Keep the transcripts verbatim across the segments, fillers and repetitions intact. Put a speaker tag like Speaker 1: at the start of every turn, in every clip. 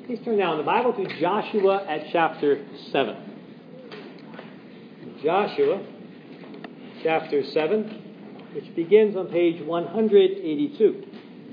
Speaker 1: Please turn now in the Bible to Joshua at chapter seven. Joshua chapter seven, which begins on page one hundred eighty-two.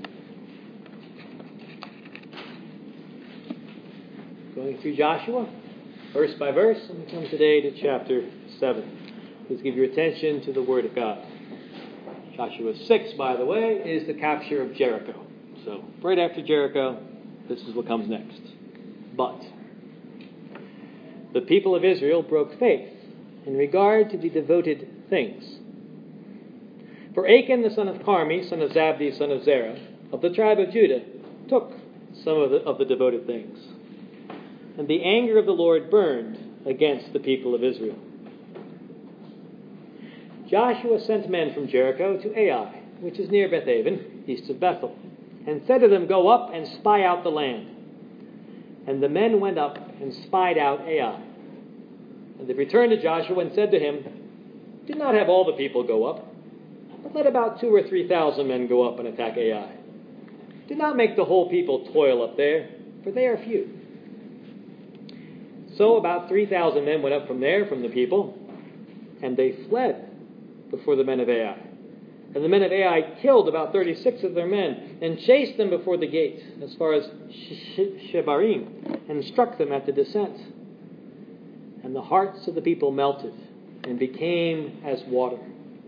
Speaker 1: Going through Joshua, verse by verse, and we come today to chapter seven. Please give your attention to the Word of God. Joshua six, by the way, is the capture of Jericho. So, right after Jericho, this is what comes next. But the people of Israel broke faith in regard to the devoted things. For Achan, the son of Carmi, son of Zabdi, son of Zerah, of the tribe of Judah, took some of the, of the devoted things. And the anger of the Lord burned against the people of Israel. Joshua sent men from Jericho to Ai, which is near Bethaven, east of Bethel, and said to them, "Go up and spy out the land." And the men went up and spied out Ai. And they returned to Joshua and said to him, "Do not have all the people go up, but let about two or three thousand men go up and attack Ai. Do not make the whole people toil up there, for they are few." So about three thousand men went up from there, from the people, and they fled before the men of Ai. And the men of Ai killed about thirty-six of their men, and chased them before the gate, as far as Shebarim, and struck them at the descent. And the hearts of the people melted, and became as water.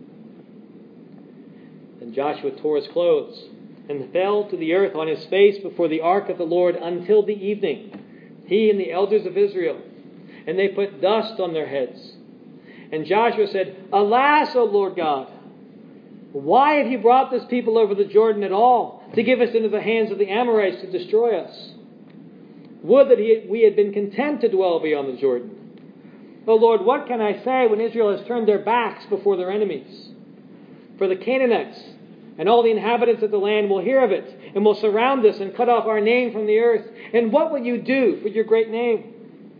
Speaker 1: Then Joshua tore his clothes, and fell to the earth on his face before the ark of the Lord until the evening, he and the elders of Israel. And they put dust on their heads. And Joshua said, "Alas, O Lord God, why have you brought this people over the Jordan at all, to give us into the hands of the Amorites to destroy us? Would that he, we had been content to dwell beyond the Jordan. O Lord, what can I say when Israel has turned their backs before their enemies? For the Canaanites and all the inhabitants of the land will hear of it, and will surround us and cut off our name from the earth. And what will you do for your great name?"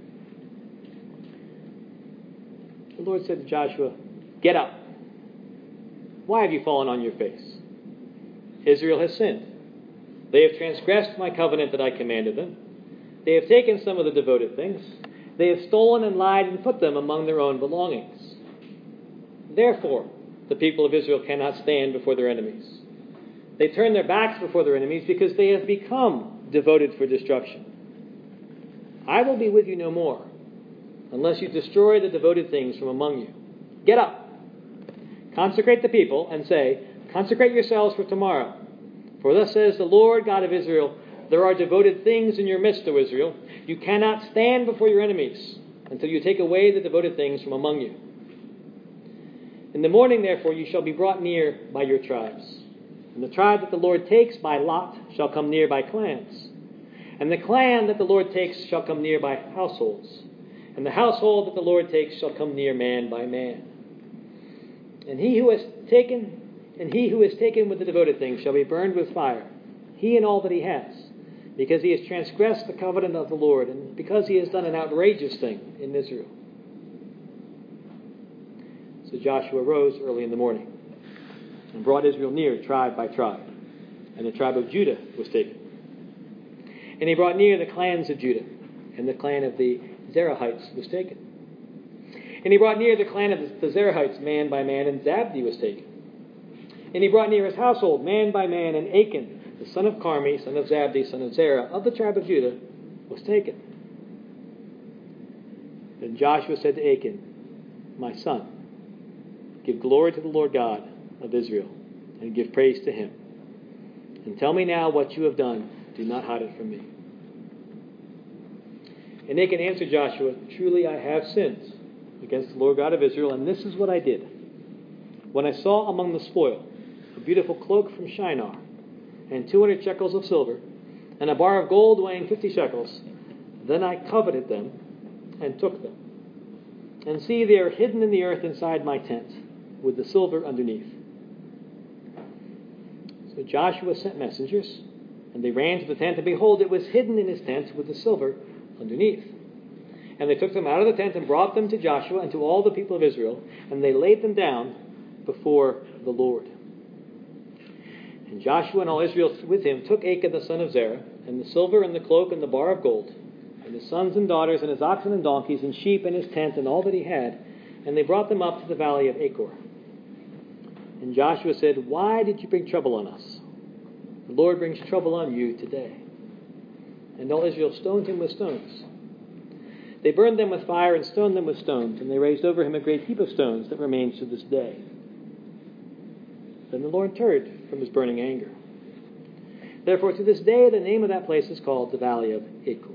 Speaker 1: The Lord said to Joshua, "Get up. Why have you fallen on your face? Israel has sinned. They have transgressed my covenant that I commanded them. They have taken some of the devoted things. They have stolen and lied and put them among their own belongings. Therefore, the people of Israel cannot stand before their enemies. They turn their backs before their enemies because they have become devoted for destruction. I will be with you no more, unless you destroy the devoted things from among you. Get up. Consecrate the people, and say, 'Consecrate yourselves for tomorrow. For thus says the Lord God of Israel, there are devoted things in your midst, O Israel. You cannot stand before your enemies until you take away the devoted things from among you. In the morning, therefore, you shall be brought near by your tribes. And the tribe that the Lord takes by lot shall come near by clans. And the clan that the Lord takes shall come near by households. And the household that the Lord takes shall come near man by man. And he who has taken, and he who is taken with the devoted things shall be burned with fire, he and all that he has, because he has transgressed the covenant of the Lord, and because he has done an outrageous thing in Israel." So Joshua rose early in the morning, and brought Israel near tribe by tribe, and the tribe of Judah was taken. And he brought near the clans of Judah, and the clan of the Zerahites was taken. And he brought near the clan of the Zerahites man by man, and Zabdi was taken. And he brought near his household man by man, and Achan, the son of Carmi, son of Zabdi, son of Zerah, of the tribe of Judah, was taken. Then Joshua said to Achan, "My son, give glory to the Lord God of Israel, and give praise to him. And tell me now what you have done. Do not hide it from me." And Achan answered Joshua, "Truly I have sinned against the Lord God of Israel, and this is what I did. When I saw among the spoil a beautiful cloak from Shinar, and two hundred shekels of silver, and a bar of gold weighing fifty shekels, then I coveted them and took them. And see, they are hidden in the earth inside my tent, with the silver underneath." So Joshua sent messengers, and they ran to the tent, and behold, it was hidden in his tent with the silver underneath. And they took them out of the tent and brought them to Joshua and to all the people of Israel, and they laid them down before the Lord. And Joshua and all Israel with him took Achan the son of Zerah, and the silver and the cloak and the bar of gold, and his sons and daughters, and his oxen and donkeys, and sheep, and his tent, and all that he had, and they brought them up to the valley of Achor. And Joshua said, "Why did you bring trouble on us? The Lord brings trouble on you today." And all Israel stoned him with stones. They burned them with fire and stoned them with stones, and they raised over him a great heap of stones that remains to this day. Then the Lord turned from his burning anger. Therefore, to this day, the name of that place is called the Valley of Achor.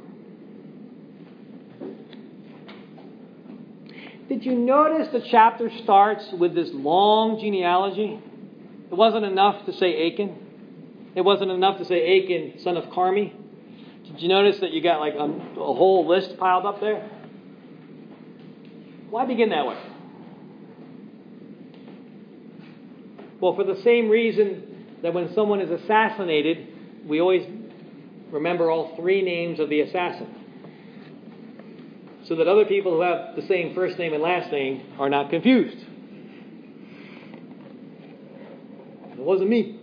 Speaker 1: Did you notice the chapter starts with this long genealogy? It wasn't enough to say Achan. It wasn't enough to say Achan, son of Carmi. Did you notice that you got like a, a whole list piled up there? Why begin that way? Well, for the same reason that when someone is assassinated, we always remember all three names of the assassin, so that other people who have the same first name and last name are not confused. It wasn't me.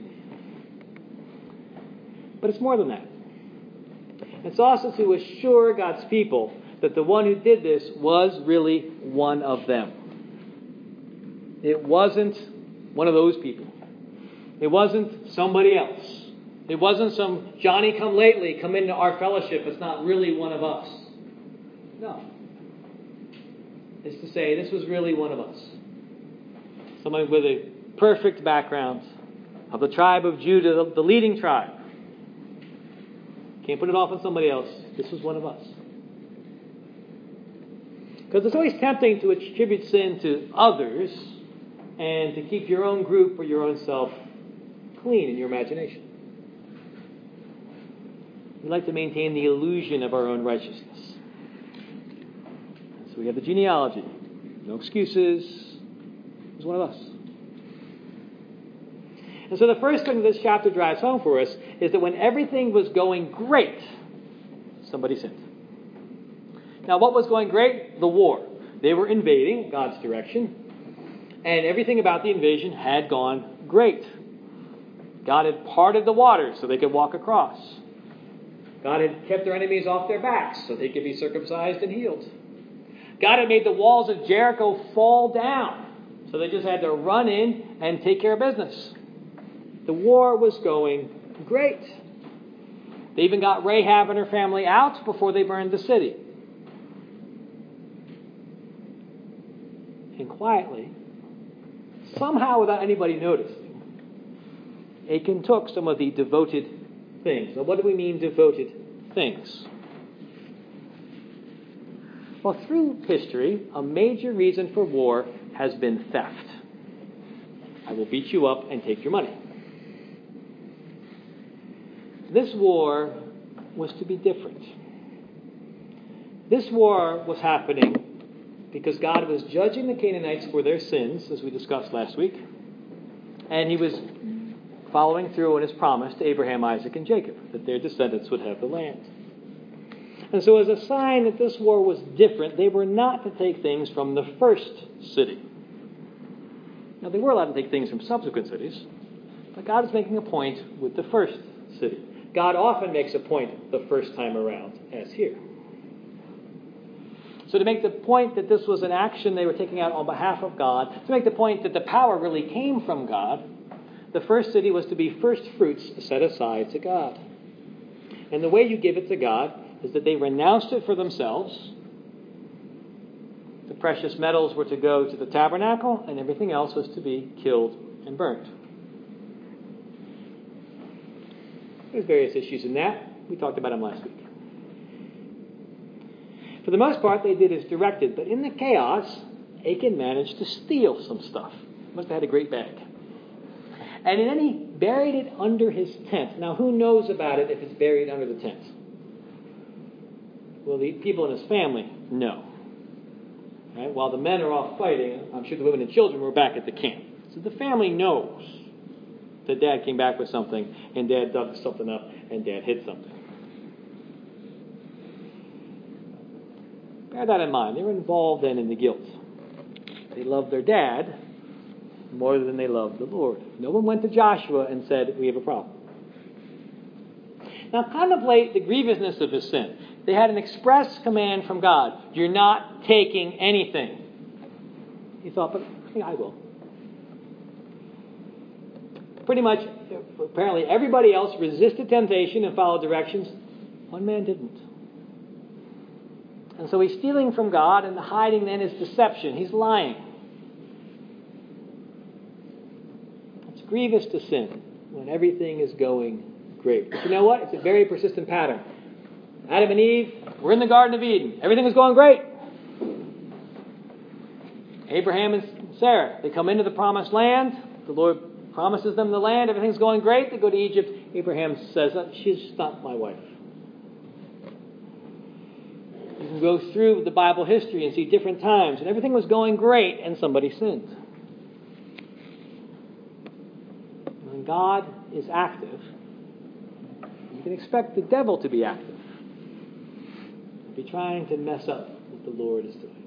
Speaker 1: But it's more than that. It's also to assure God's people that the one who did this was really one of them. It wasn't one of those people. It wasn't somebody else. It wasn't some Johnny-come-lately come into our fellowship. It's not really one of us. No. It's to say this was really one of us. Someone with a perfect background of the tribe of Judah, the leading tribe. Can't put it off on somebody else. This was one of us. Because it's always tempting to attribute sin to others and to keep your own group or your own self clean in your imagination. We like to maintain the illusion of our own righteousness. So we have the genealogy. No excuses. It was one of us. And so the first thing this chapter drives home for us is that when everything was going great, somebody sinned. Now, what was going great? The war. They were invading God's direction, and everything about the invasion had gone great. God had parted the waters so they could walk across. God had kept their enemies off their backs so they could be circumcised and healed. God had made the walls of Jericho fall down so they just had to run in and take care of business. The war was going great. They even got Rahab and her family out before they burned the city. And quietly, somehow without anybody noticing, Achan took some of the devoted things. Now, what do we mean devoted things? Well, through history, a major reason for war has been theft. I will beat you up and take your money. This war was to be different. This war was happening because God was judging the Canaanites for their sins, as we discussed last week, and he was following through on his promise to Abraham, Isaac, and Jacob, that their descendants would have the land. And so as a sign that this war was different, they were not to take things from the first city. Now, they were allowed to take things from subsequent cities, but God is making a point with the first city. God often makes a point the first time around, as here. So to make the point that this was an action they were taking out on behalf of God, to make the point that the power really came from God, the first city was to be first fruits set aside to God. And the way you give it to God is that they renounced it for themselves. The precious metals were to go to the tabernacle, and everything else was to be killed and burnt. There's various issues in that. We talked about them last week. For the most part, they did as directed, but in the chaos, Achan managed to steal some stuff. Must have had a great bag. And then he buried it under his tent. Now, who knows about it if it's buried under the tent? Well, the people in his family know. Right? While the men are off fighting, I'm sure the women and children were back at the camp. So the family knows that Dad came back with something, and Dad dug something up, and Dad hid something. Bear that in mind. They were involved then in the guilt. They loved their dad, more than they loved the Lord. No one went to Joshua and said, we have a problem. Now contemplate the grievousness of his sin. They had an express command from God. You're not taking anything. He thought, but yeah, I will. Pretty much, apparently everybody else resisted temptation and followed directions. One man didn't. And so he's stealing from God, and the hiding then is deception. He's lying. It's grievous to sin when everything is going great. But you know what? It's a very persistent pattern. Adam and Eve were in the Garden of Eden. Everything was going great. Abraham and Sarah, they come into the promised land. The Lord promises them the land. Everything's going great. They go to Egypt. Abraham says, she's not my wife. You can go through the Bible history and see different times. And everything was going great and somebody sinned. When God is active, you can expect the devil to be active. Be trying to mess up what the Lord is doing.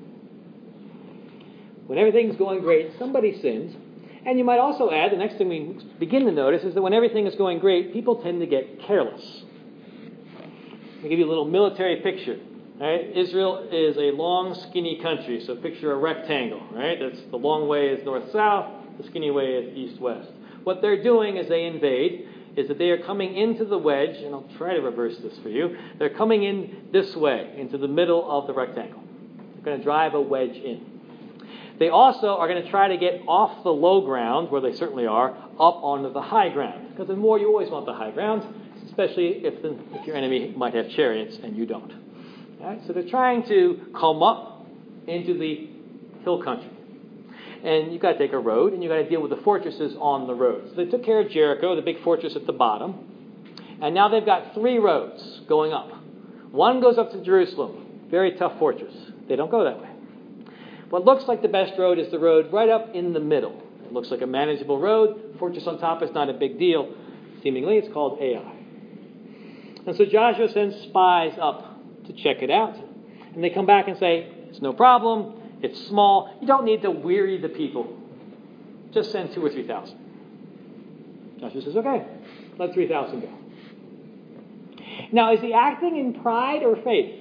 Speaker 1: When everything's going great, somebody sins. And you might also add, the next thing we begin to notice is that when everything is going great, people tend to get careless. I'll give you a little military picture. Right? Israel is a long, skinny country, so picture a rectangle. Right? That's the long way is north-south, the skinny way is east-west. What they're doing as they invade is that they are coming into the wedge, and I'll try to reverse this for you. They're coming in this way, into the middle of the rectangle. They're going to drive a wedge in. They also are going to try to get off the low ground, where they certainly are, up onto the high ground. Because in war, you always want the high ground, especially if, the, if your enemy might have chariots and you don't. All right? So they're trying to come up into the hill country. And you've got to take a road, and you've got to deal with the fortresses on the road. So they took care of Jericho, the big fortress at the bottom. And now they've got three roads going up. One goes up to Jerusalem. Very tough fortress. They don't go that way. What looks like the best road is the road right up in the middle. It looks like a manageable road. Fortress on top is not a big deal. Seemingly, it's called Ai. And so Joshua sends spies up to check it out. And they come back and say, it's no problem. It's small. You don't need to weary the people. Just send two or three thousand. Joshua says, okay, let three thousand go. Now, is he acting in pride or faith?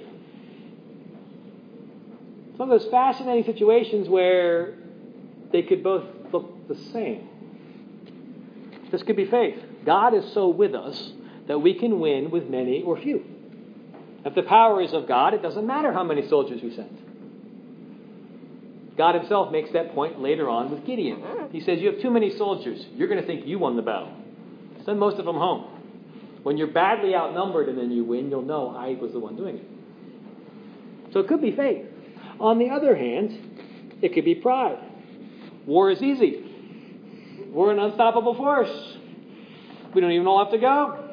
Speaker 1: Some of those fascinating situations where they could both look the same. This could be faith. God is so with us that we can win with many or few. If the power is of God, it doesn't matter how many soldiers we send. God himself makes that point later on with Gideon. He says, you have too many soldiers. You're going to think you won the battle. Send most of them home. When you're badly outnumbered and then you win, you'll know I was the one doing it. So it could be faith. On the other hand, it could be pride. War is easy. We're an unstoppable force. We don't even know have to go.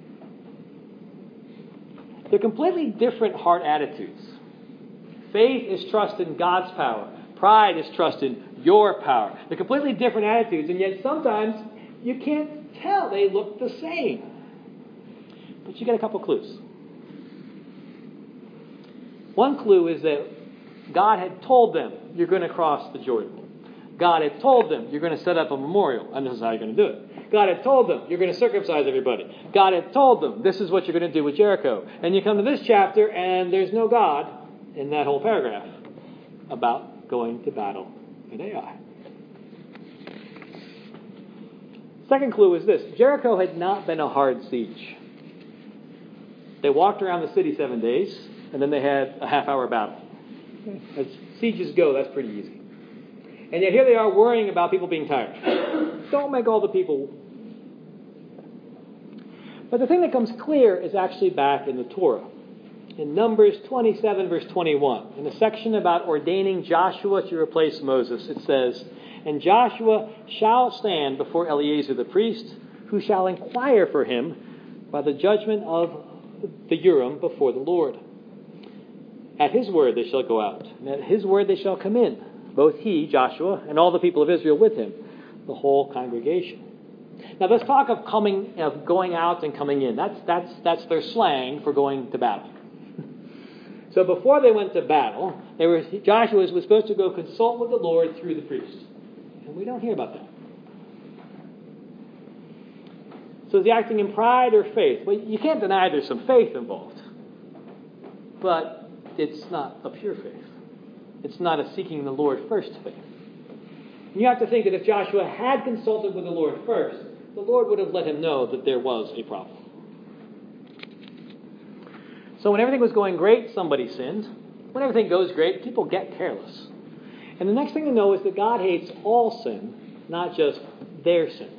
Speaker 1: They're completely different heart attitudes. Faith is trust in God's power. Pride is trust in your power. They're completely different attitudes, and yet sometimes you can't tell. They look the same. But you get a couple clues. One clue is that God had told them, you're going to cross the Jordan. God had told them, you're going to set up a memorial, and this is how you're going to do it. God had told them, you're going to circumcise everybody. God had told them, this is what you're going to do with Jericho. And you come to this chapter, and there's no God in that whole paragraph about going to battle at Ai. Second clue is this. Jericho had not been a hard siege. They walked around the city seven days, and then they had a half-hour battle. As sieges go, that's pretty easy. And yet here they are worrying about people being tired. Don't make all the people. But the thing that comes clear is actually back in the Torah. In Numbers twenty-seven, verse twenty-one, in a section about ordaining Joshua to replace Moses, it says, and Joshua shall stand before Eleazar the priest, who shall inquire for him by the judgment of the Urim before the Lord. At his word they shall go out, and at his word they shall come in, both he, Joshua, and all the people of Israel with him, the whole congregation. Now let's talk of coming, of going out and coming in. That's that's that's their slang for going to battle. So before they went to battle, they were Joshua was supposed to go consult with the Lord through the priest. And we don't hear about that. So is he acting in pride or faith? Well, you can't deny there's some faith involved. But it's not a pure faith. It's not a seeking the Lord first faith. And you have to think that if Joshua had consulted with the Lord first, the Lord would have let him know that there was a problem. So when everything was going great, somebody sinned. When everything goes great, people get careless. And the next thing to know is that God hates all sin, not just their sins.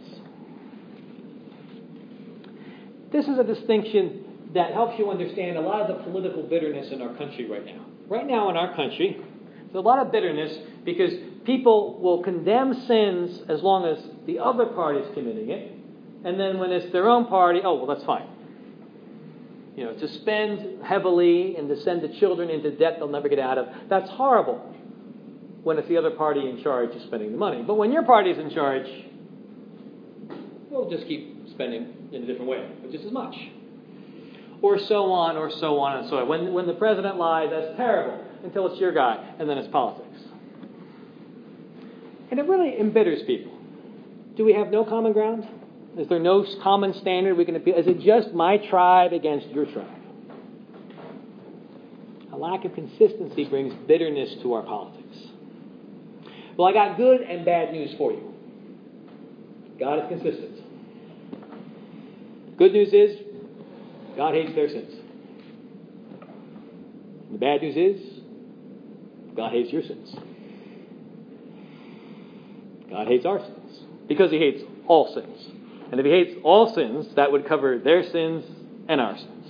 Speaker 1: This is a distinction that helps you understand a lot of the political bitterness in our country right now. Right now in our country, there's a lot of bitterness because people will condemn sins as long as the other party is committing it. And then when it's their own party, oh, well, that's fine. You know, to spend heavily and to send the children into debt they'll never get out of, that's horrible when it's the other party in charge of spending the money. But when your party's in charge, we'll just keep spending in a different way, but just as much. Or so on, or so on, and so on. When, when the president lies, that's terrible, until it's your guy, and then it's politics. And it really embitters people. Do we have no common ground? Is there no common standard we can appeal? Is it just my tribe against your tribe? A lack of consistency brings bitterness to our politics. Well, I got good and bad news for you. God is consistent. Good news is, God hates their sins. The bad news is, God hates your sins. God hates our sins. Because he hates all sins. And if he hates all sins, that would cover their sins and our sins.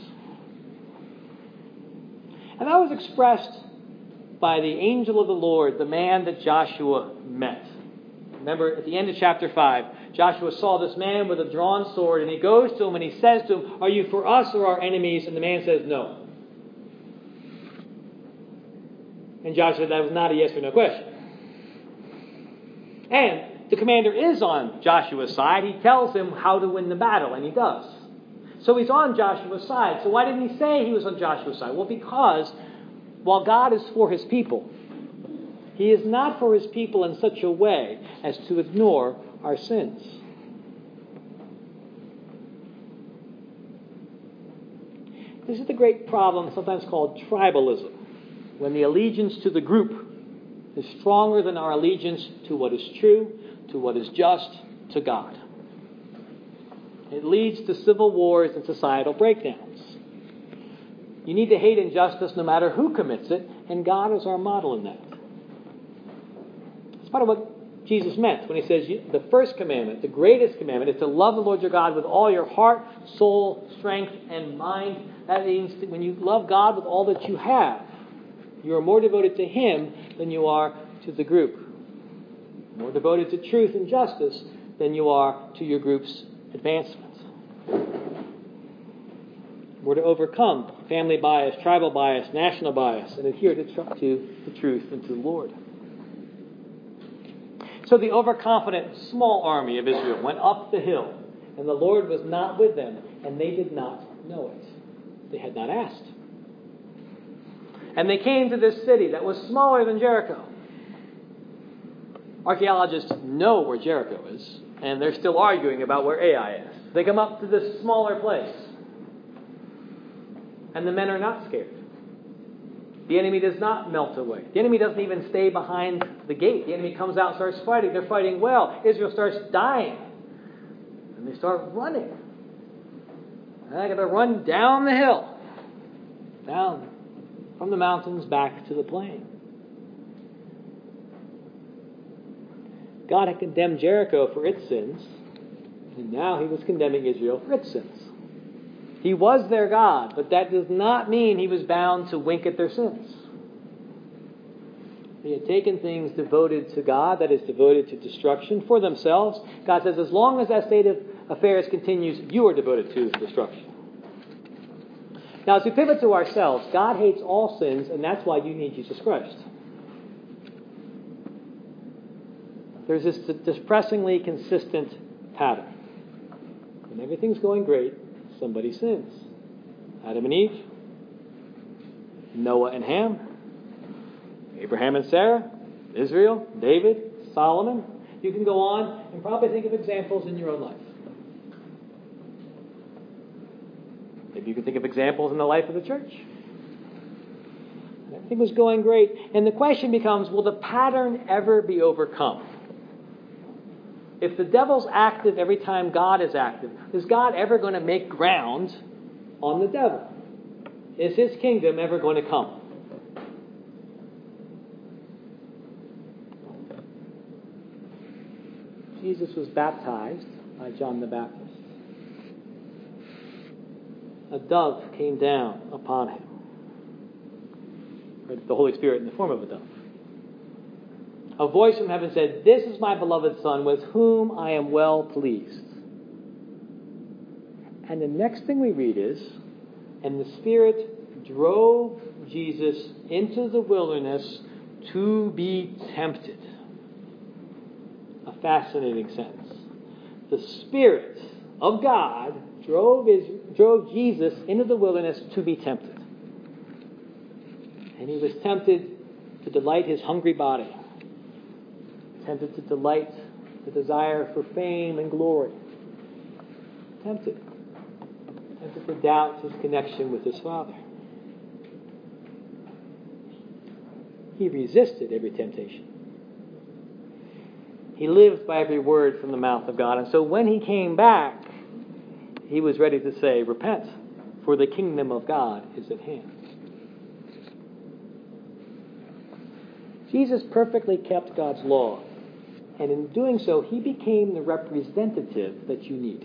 Speaker 1: And that was expressed by the angel of the Lord, the man that Joshua met. Remember, at the end of chapter five, Joshua saw this man with a drawn sword, and he goes to him and he says to him, "Are you for us or our enemies?" And the man says, "No." And Joshua said that was not a yes or no question. And the commander is on Joshua's side. He tells him how to win the battle, and he does. So he's on Joshua's side. So why didn't he say he was on Joshua's side? Well, because while God is for his people, he is not for his people in such a way as to ignore our sins. This is the great problem, sometimes called tribalism, when the allegiance to the group is stronger than our allegiance to what is true, to what is just, to God. It leads to civil wars and societal breakdowns. You need to hate injustice no matter who commits it, and God is our model in that. It's part of what Jesus meant when he says the first commandment, the greatest commandment, is to love the Lord your God with all your heart, soul, strength, and mind. That means that when you love God with all that you have, you are more devoted to him than you are to the group. More devoted to truth and justice than you are to your group's advancement. We're to overcome family bias, tribal bias, national bias, and adhere to, tr- to the truth and to the Lord. So the overconfident small army of Israel went up the hill, and the Lord was not with them, and they did not know it. They had not asked. And they came to this city that was smaller than Jericho. Archaeologists know where Jericho is, and they're still arguing about where Ai is. They come up to this smaller place, and the men are not scared. The enemy does not melt away. The enemy doesn't even stay behind the gate. The enemy comes out and starts fighting. They're fighting well. Israel starts dying. And they start running. And they're going to run down the hill. Down from the mountains back to the plain. God had condemned Jericho for its sins. And now he was condemning Israel for its sins. He was their God, but that does not mean he was bound to wink at their sins. They had taken things devoted to God, that is, devoted to destruction, for themselves. God says, as long as that state of affairs continues, you are devoted to destruction. Now, as we pivot to ourselves, God hates all sins, and that's why you need Jesus Christ. There's this depressingly consistent pattern. When everything's going great, somebody sins. Adam and Eve, Noah and Ham, Abraham and Sarah, Israel, David, Solomon. You can go on and probably think of examples in your own life. Maybe you can think of examples in the life of the church. Everything was going great. And the question becomes, will the pattern ever be overcome? If the devil's active every time God is active, is God ever going to make ground on the devil? Is his kingdom ever going to come? Jesus was baptized by John the Baptist. A dove came down upon him. The Holy Spirit in the form of a dove. A voice from heaven said, "This is my beloved Son, with whom I am well pleased." And the next thing we read is, and the Spirit drove Jesus into the wilderness to be tempted. A fascinating sentence. The Spirit of God drove, his, drove Jesus into the wilderness to be tempted. And he was tempted to delight his hungry body. Tempted to delight the desire for fame and glory. Tempted. Tempted to doubt his connection with his Father. He resisted every temptation. He lived by every word from the mouth of God. And so when he came back, he was ready to say, "Repent, for the kingdom of God is at hand." Jesus perfectly kept God's law. And in doing so, he became the representative that you need.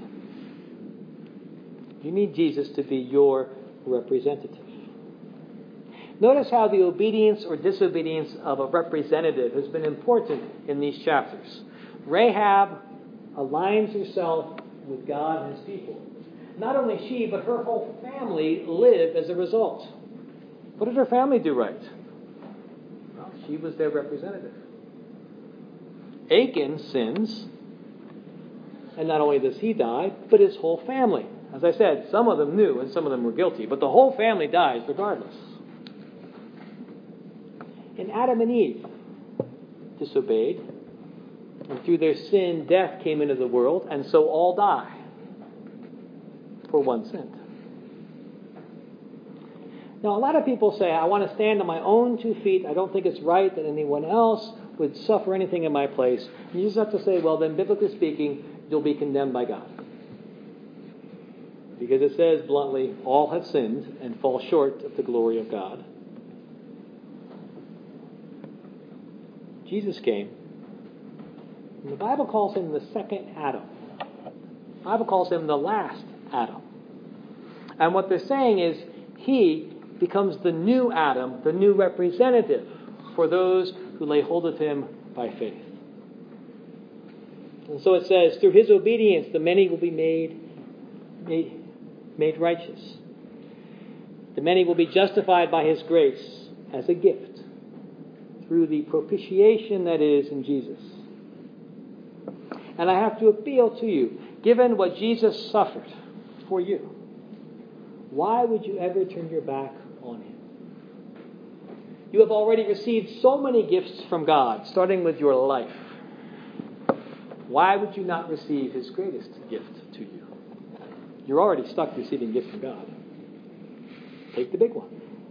Speaker 1: You need Jesus to be your representative. Notice how the obedience or disobedience of a representative has been important in these chapters. Rahab aligns herself with God and his people. Not only she, but her whole family live as a result. What did her family do right? Well, she was their representative. Achan sins, and not only does he die, but his whole family. As I said, some of them knew and some of them were guilty, but the whole family dies regardless. And Adam and Eve disobeyed, and through their sin, death came into the world, and so all die. For one sin. Now, a lot of people say, I want to stand on my own two feet. I don't think it's right that anyone else would suffer anything in my place. And you just have to say, well, then, biblically speaking, you'll be condemned by God. Because it says bluntly, all have sinned and fall short of the glory of God. Jesus came, and the Bible calls him the second Adam. The Bible calls him the last Adam. And what they're saying is, he becomes the new Adam, the new representative for those who lay hold of him by faith. And so it says, through his obedience, the many will be made, made, made righteous. The many will be justified by his grace as a gift through the propitiation that is in Jesus. And I have to appeal to you, given what Jesus suffered for you, why would you ever turn your back on him? You have already received so many gifts from God, starting with your life. Why would you not receive his greatest gift to you? You're already stuck receiving gifts from God. Take the big one.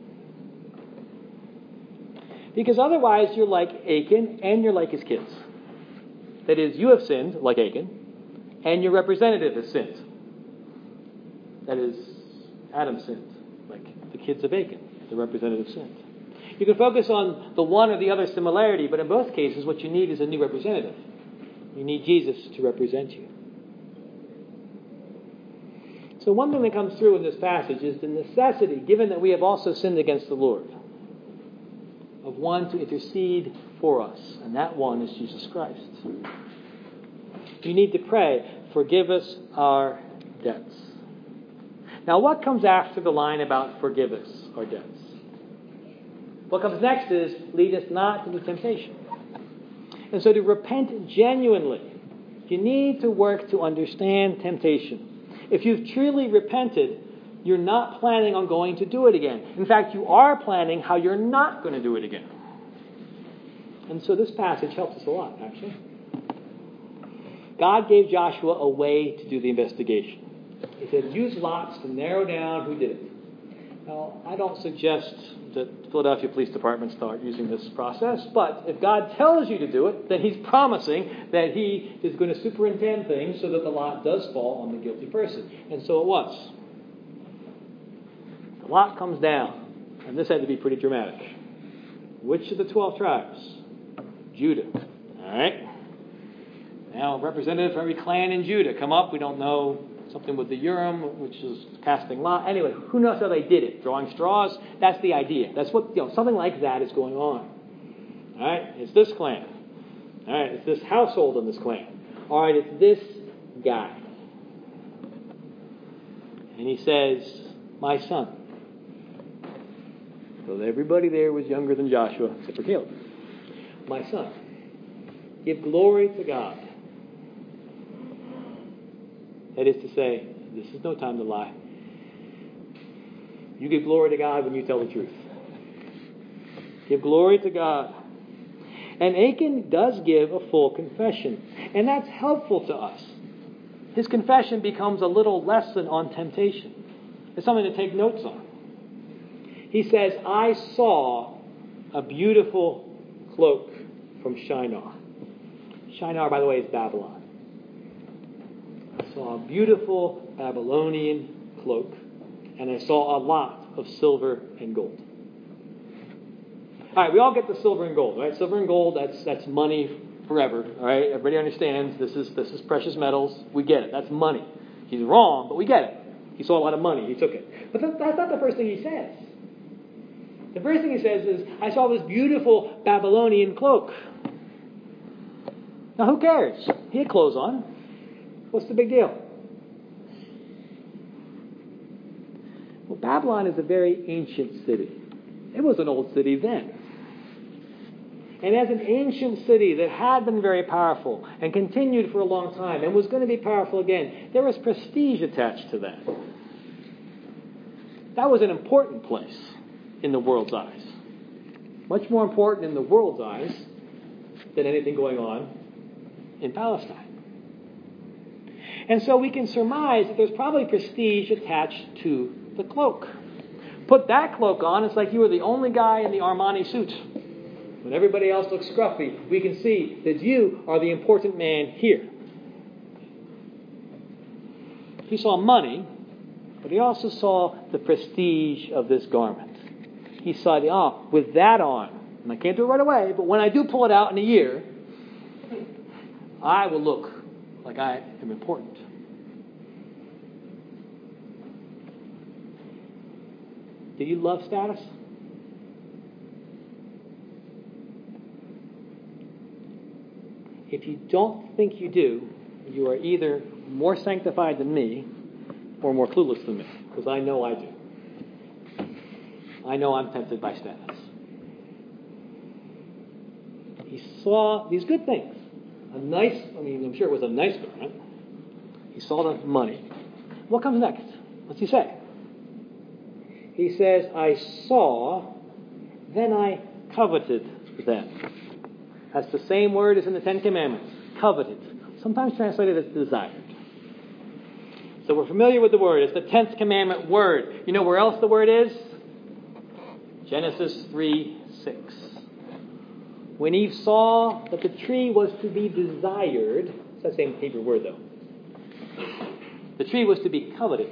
Speaker 1: Because otherwise you're like Achan and you're like his kids. That is, you have sinned like Achan, and your representative has sinned. That is, Adam sinned, like the kids of Achan, the representative sinned. You can focus on the one or the other similarity, but in both cases, what you need is a new representative. You need Jesus to represent you. So one thing that comes through in this passage is the necessity, given that we have also sinned against the Lord, of one to intercede for us, and that one is Jesus Christ. You need to pray, forgive us our debts. Now, what comes after the line about forgive us our debts? What comes next is, lead us not into temptation. And so to repent genuinely, you need to work to understand temptation. If you've truly repented, you're not planning on going to do it again. In fact, you are planning how you're not going to do it again. And so this passage helps us a lot, actually. God gave Joshua a way to do the investigation. He said, use lots to narrow down who did it. Now, I don't suggest that Philadelphia Police Department start using this process, but if God tells you to do it, then he's promising that he is going to superintend things so that the lot does fall on the guilty person. And so it was. The lot comes down, and this had to be pretty dramatic. Which of the twelve tribes? Judah. All right. Now, representatives from every clan in Judah come up. We don't know. Something with the Urim, which is casting lot. Anyway, who knows how they did it? Drawing straws? That's the idea. That's what, you know, something like that is going on. All right? It's this clan. All right? It's this household in this clan. All right? It's this guy. And he says, my son. So everybody there was younger than Joshua, except for Caleb. My son, give glory to God. That is to say, this is no time to lie. You give glory to God when you tell the truth. Give glory to God. And Achan does give a full confession. And that's helpful to us. His confession becomes a little lesson on temptation. It's something to take notes on. He says, I saw a beautiful cloak from Shinar. Shinar, by the way, is Babylon. I saw a beautiful Babylonian cloak, and I saw a lot of silver and gold. All right, we all get the silver and gold, right? Silver and gold, that's that's money forever, all right? Everybody understands this is this is precious metals. We get it. That's money. He's wrong, but we get it. He saw a lot of money. He took it. But that, that's not the first thing he says. The first thing he says is, I saw this beautiful Babylonian cloak. Now, who cares? He had clothes on. What's the big deal? Well, Babylon is a very ancient city. It was an old city then. And as an ancient city that had been very powerful and continued for a long time and was going to be powerful again, there was prestige attached to that. That was an important place in the world's eyes. Much more important in the world's eyes than anything going on in Palestine. And so we can surmise that there's probably prestige attached to the cloak. Put that cloak on, it's like you were the only guy in the Armani suit. When everybody else looks scruffy, we can see that you are the important man here. He saw money, but he also saw the prestige of this garment. He saw the, oh, with that on, and I can't do it right away, but when I do pull it out in a year, I will look like I am important. Do you love status? If you don't think you do, you are either more sanctified than me or more clueless than me, because I know I do. I know I'm tempted by status. He saw these good things. A nice, I mean, I'm sure it was a nice garment. He saw the money. What comes next? What's he say? He says, I saw, then I coveted them. That's the same word as in the Ten Commandments. Coveted. Sometimes translated as desired. So we're familiar with the word. It's the tenth commandment word. You know where else the word is? Genesis three six. When Eve saw that the tree was to be desired, it's that same Hebrew word though. The tree was to be coveted.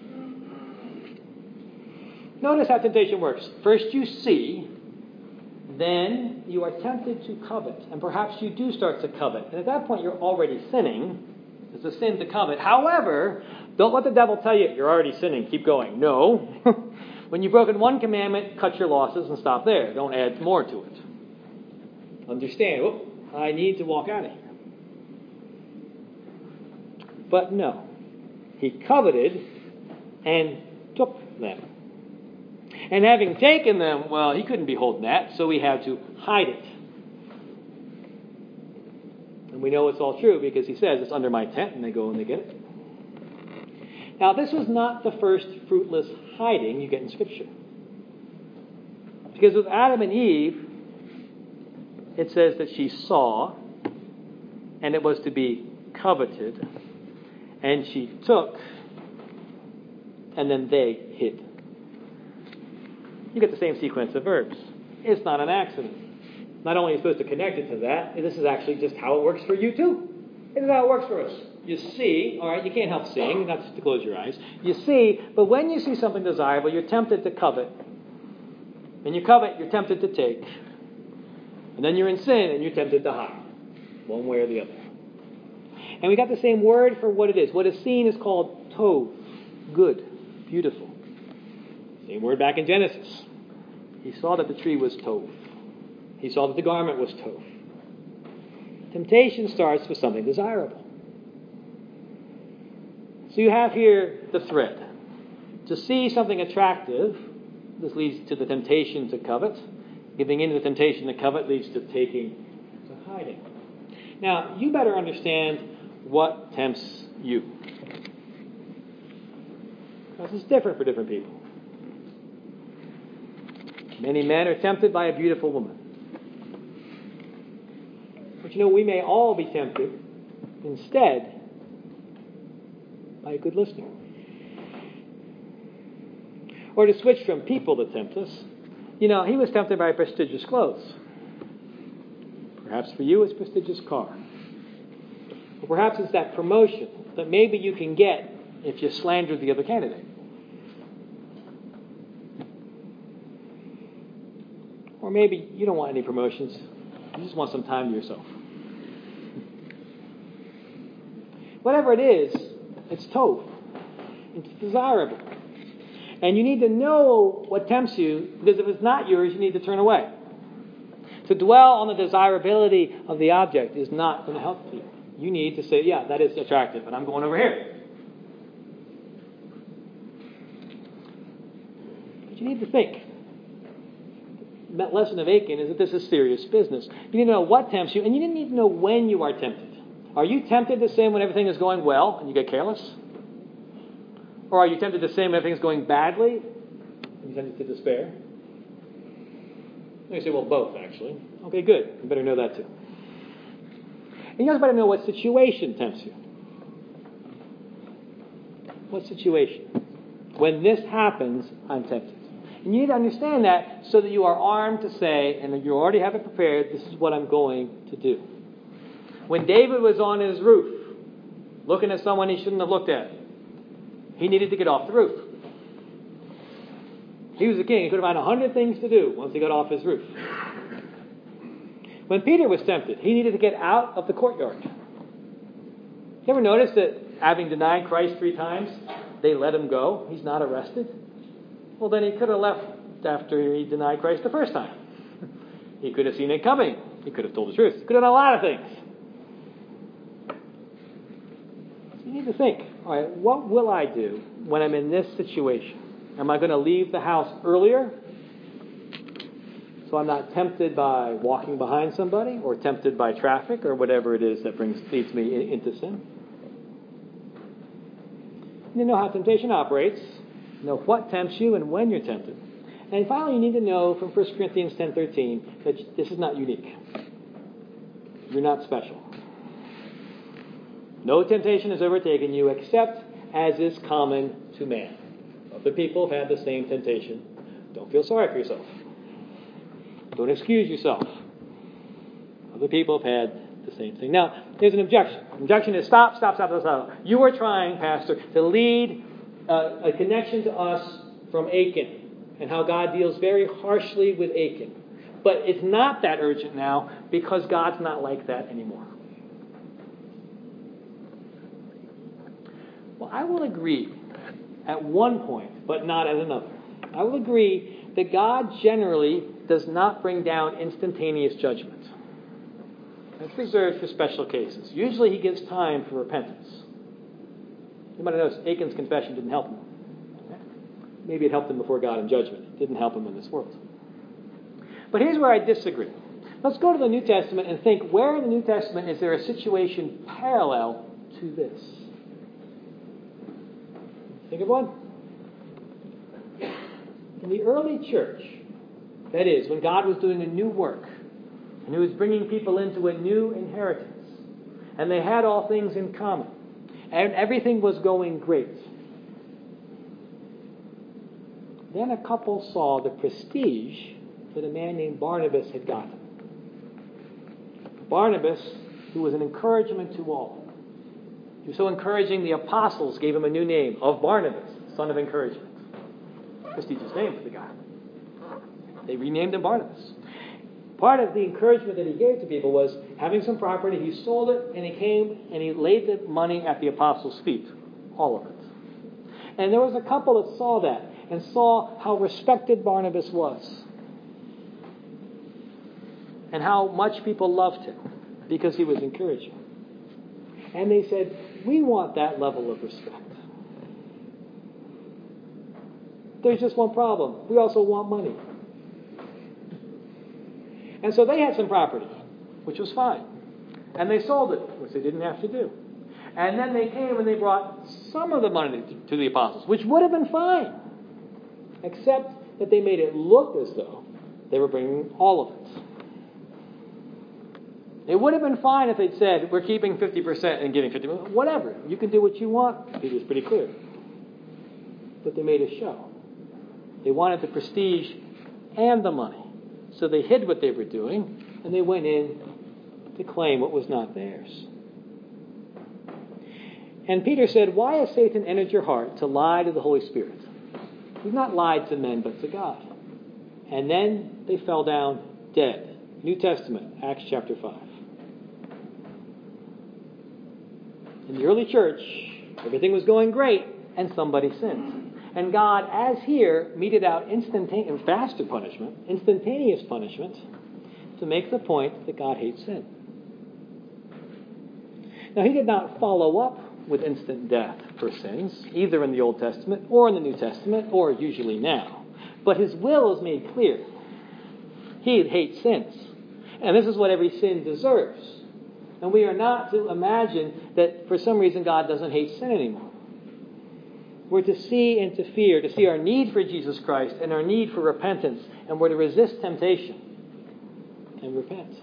Speaker 1: Notice how temptation works. First you see, then you are tempted to covet. And perhaps you do start to covet. And at that point you're already sinning. It's a sin to covet. However, don't let the devil tell you you're already sinning. Keep going. No. When you've broken one commandment, cut your losses and stop there. Don't add more to it. Understand, oh, I need to walk out of here. But no. He coveted and took them. And having taken them, well, he couldn't be holding that, so he had to hide it. And we know it's all true because he says it's under my tent, and they go and they get it. Now, this was not the first fruitless hiding you get in Scripture. Because with Adam and Eve, it says that she saw, and it was to be coveted, and she took, and then they hid. You get the same sequence of verbs. It's not an accident. Not only are you supposed to connect it to that, this is actually just how it works for you too. This is how it works for us. You see, all right, you can't help seeing, not to close your eyes. You see, but when you see something desirable, you're tempted to covet. And you covet, you're tempted to take. And then you're in sin, and you're tempted to hide. One way or the other. And we got the same word for what it is. What is seen is called tov, good, beautiful. Same word back in Genesis. He saw that the tree was tov. He saw that the garment was tov. Temptation starts with something desirable. So you have here the thread. To see something attractive, this leads to the temptation to covet. Giving in to the temptation to covet leads to taking, to hiding. Now, you better understand what tempts you. Because it's different for different people. Many men are tempted by a beautiful woman. But you know, we may all be tempted instead by a good listener. Or to switch from people that tempt us, you know, he was tempted by prestigious clothes. Perhaps for you it's prestigious car. Or perhaps it's that promotion that maybe you can get if you slander the other candidate. Or maybe you don't want any promotions. You just want some time to yourself. Whatever it is, it's tov. It's desirable. And you need to know what tempts you, because if it's not yours, you need to turn away. To dwell on the desirability of the object is not going to help you. You need to say, yeah, that is attractive, and I'm going over here. But you need to think. The lesson of Achan is that this is serious business. You need to know what tempts you, and you need to know when you are tempted. Are you tempted to sin when everything is going well and you get careless? Or are you tempted to sin when everything is going badly and you're tempted to despair? You say, well, both, actually. Okay, good. You better know that too. And you also better know what situation tempts you. What situation? When this happens, I'm tempted. And you need to understand that so that you are armed to say, and you already have it prepared, this is what I'm going to do. When David was on his roof, looking at someone he shouldn't have looked at, he needed to get off the roof. He was a king. He could have found a hundred things to do once he got off his roof. When Peter was tempted, he needed to get out of the courtyard. You ever notice that having denied Christ three times, they let him go? He's not arrested. Well, then he could have left after he denied Christ the first time. He could have seen it coming. He could have told the truth. He could have done a lot of things. So you need to think, all right, what will I do when I'm in this situation? Am I going to leave the house earlier so I'm not tempted by walking behind somebody or tempted by traffic or whatever it is that brings leads me in, into sin? You know how temptation operates. Know what tempts you and when you're tempted. And finally, you need to know from First Corinthians ten thirteen that this is not unique. You're not special. No temptation has overtaken you except as is common to man. Other people have had the same temptation. Don't feel sorry for yourself. Don't excuse yourself. Other people have had the same thing. Now, there's an objection. The objection is stop, stop, stop, stop, stop. You are trying, Pastor, to lead uh, a connection to us from Achan and how God deals very harshly with Achan. But it's not that urgent now because God's not like that anymore. Well, I will agree at one point, but not at another. I will agree that God generally does not bring down instantaneous judgment. That's reserved for special cases. Usually he gives time for repentance. You might have noticed Achan's confession didn't help him. Maybe it helped him before God in judgment. It didn't help him in this world. But here's where I disagree. Let's go to the New Testament and think, where in the New Testament is there a situation parallel to this? Think of one. In the early church, that is, when God was doing a new work, and He was bringing people into a new inheritance, And they had all things in common. And everything was going great. Then a couple saw the prestige that a man named Barnabas had gotten. Barnabas, who was an encouragement to all. He was so encouraging, the apostles gave him a new name of Barnabas, son of encouragement. Prestigious name for the guy. They renamed him Barnabas. Part of the encouragement that he gave to people was having some property. He sold it, and he came and he laid the money at the apostles' feet. All of it. And there was a couple that saw that and saw how respected Barnabas was. And how much people loved him because he was encouraging. And they said, we want that level of respect. There's just one problem. We also want money. And so they had some property, which was fine. And they sold it, which they didn't have to do. And then they came and they brought some of the money to the apostles, which would have been fine. Except that they made it look as though they were bringing all of it. It would have been fine if they'd said, we're keeping fifty percent and giving fifty percent. Whatever. You can do what you want. It was pretty clear. But they made a show. They wanted the prestige and the money. So they hid what they were doing, and they went in to claim what was not theirs. And Peter said, why has Satan entered your heart to lie to the Holy Spirit? He's not lied to men, but to God. And then they fell down dead. New Testament, Acts chapter five. In the early church, everything was going great, and somebody sinned. And God, as here, meted out instantaneous, faster punishment, instantaneous punishment, to make the point that God hates sin. Now, he did not follow up with instant death for sins, either in the Old Testament or in the New Testament, or usually now. But his will is made clear. He hates sins. And this is what every sin deserves. And we are not to imagine that for some reason God doesn't hate sin anymore. We're to see and to fear, to see our need for Jesus Christ and our need for repentance, and we're to resist temptation and repent.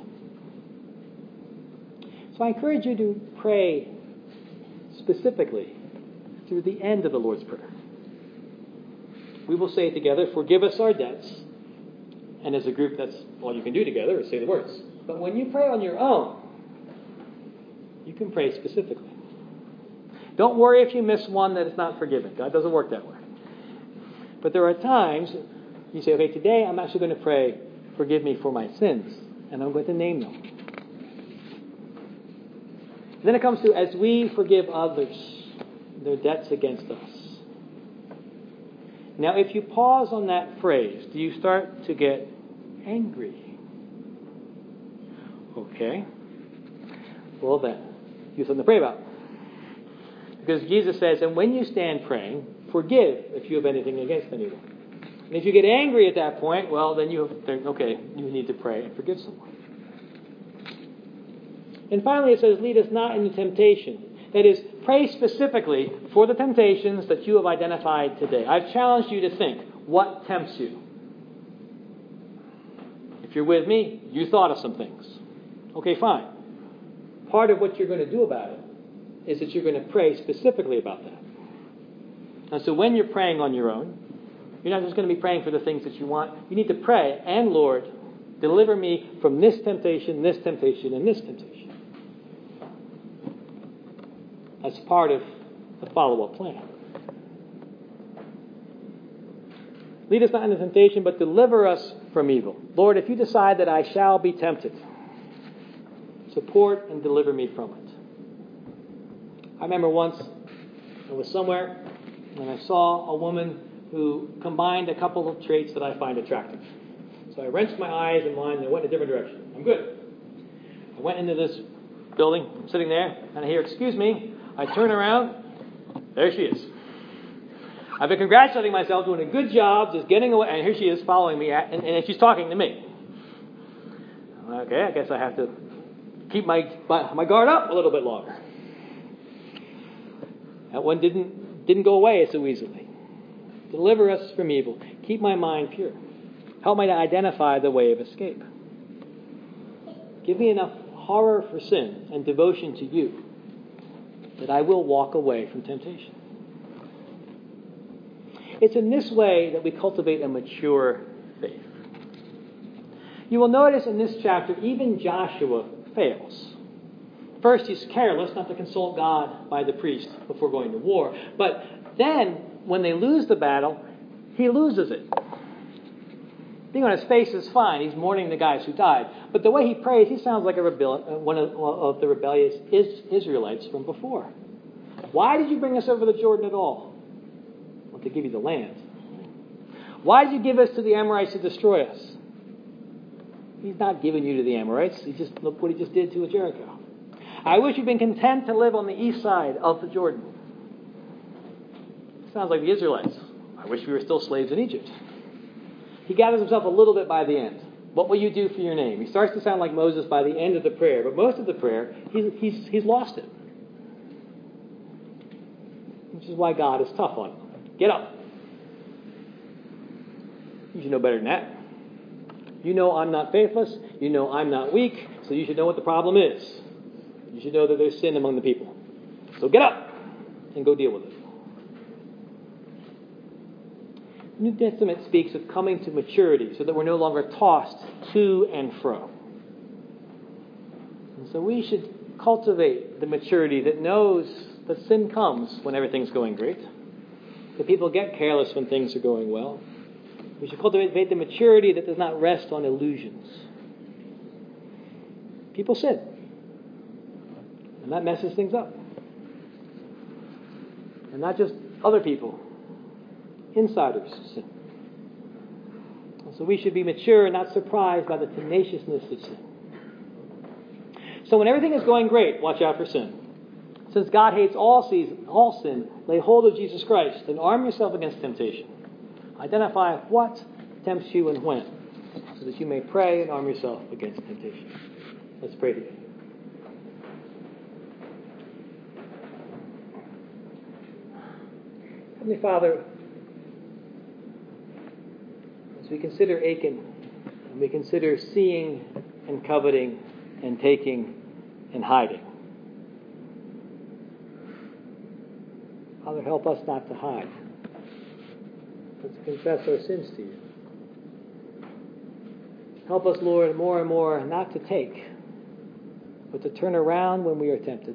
Speaker 1: So I encourage you to pray specifically through the end of the Lord's Prayer. We will say together, forgive us our debts. And as a group, that's all you can do together is say the words. But when you pray on your own, you can pray specifically. Don't worry if you miss one that is not forgiven. God doesn't work that way. But there are times you say, okay, today I'm actually going to pray, forgive me for my sins. And I'm going to name them. Then it comes to, as we forgive others their debts against us. Now, if you pause on that phrase, do you start to get angry? Okay. Well then, you have something to pray about. Because Jesus says, and when you stand praying, forgive if you have anything against anyone. And if you get angry at that point, well, then you have, okay, you need to pray and forgive someone. And finally it says, lead us not into temptation. That is, pray specifically for the temptations that you have identified today. I've challenged you to think, what tempts you? If you're with me, you thought of some things. Okay, fine. Part of what you're going to do about it is that you're going to pray specifically about that. And so when you're praying on your own, you're not just going to be praying for the things that you want. You need to pray, and Lord, deliver me from this temptation, this temptation, and this temptation. That's part of the follow-up plan. Lead us not into temptation, but deliver us from evil. Lord, if you decide that I shall be tempted, support and deliver me from it. I remember once I was somewhere and I saw a woman who combined a couple of traits that I find attractive. So I wrenched my eyes and mine and I went in a different direction. I'm good. I went into this building, I'm sitting there, and I hear, excuse me. I turn around, there she is. I've been congratulating myself, doing a good job, just getting away, and here she is following me, and, and she's talking to me. Okay, I guess I have to keep my, my my guard up a little bit longer. That one didn't didn't go away so easily. Deliver us from evil. Keep my mind pure. Help me to identify the way of escape. Give me enough horror for sin and devotion to you that I will walk away from temptation. It's in this way that we cultivate a mature faith. You will notice in this chapter, even Joshua fails. First, he's careless not to consult God by the priest before going to war. But then, when they lose the battle, he loses it. Being on his face is fine. He's mourning the guys who died. But the way he prays, he sounds like a rebel- one of, of the rebellious Israelites from before. Why did you bring us over the Jordan at all? Well, to give you the land. Why did you give us to the Amorites to destroy us? He's not giving you to the Amorites. He just look what he just did to Jericho. I wish you'd been content to live on the east side of the Jordan. Sounds like the Israelites. I wish we were still slaves in Egypt. He gathers himself a little bit by the end. What will you do for your name? He starts to sound like Moses by the end of the prayer, but most of the prayer, he's, he's, he's lost it. Which is why God is tough on him. Get up. You should know better than that. You know I'm not faithless. You know I'm not weak. So you should know what the problem is. You should know that there's sin among the people. So get up and go deal with it. The New Testament speaks of coming to maturity so that we're no longer tossed to and fro. And so we should cultivate the maturity that knows that sin comes when everything's going great. That people get careless when things are going well. We should cultivate the maturity that does not rest on illusions. People sin. And that messes things up. And not just other people. Insiders sin. And so we should be mature and not surprised by the tenaciousness of sin. So when everything is going great, watch out for sin. Since God hates all sin, all sin, lay hold of Jesus Christ and arm yourself against temptation. Identify what tempts you and when, so that you may pray and arm yourself against temptation. Let's pray together. Heavenly Father, as we consider Achan, and we consider seeing and coveting and taking and hiding, Father, help us not to hide, but to confess our sins to you. Help us, Lord, more and more not to take, but to turn around when we are tempted.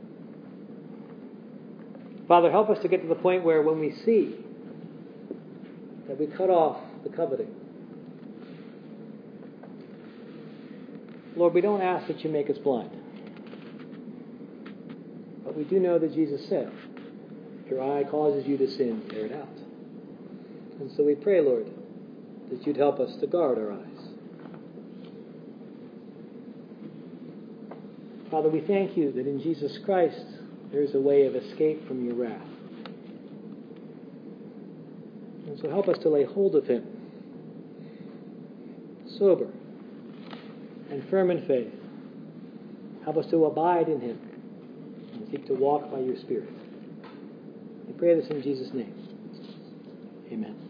Speaker 1: Father, help us to get to the point where when we see that we cut off the coveting. Lord, we don't ask that you make us blind. But we do know that Jesus said, if your eye causes you to sin, tear it out. And so we pray, Lord, that you'd help us to guard our eyes. Father, we thank you that in Jesus Christ there is a way of escape from your wrath. And so help us to lay hold of him, sober and firm in faith. Help us to abide in him and seek to walk by your Spirit. We pray this in Jesus' name. Amen.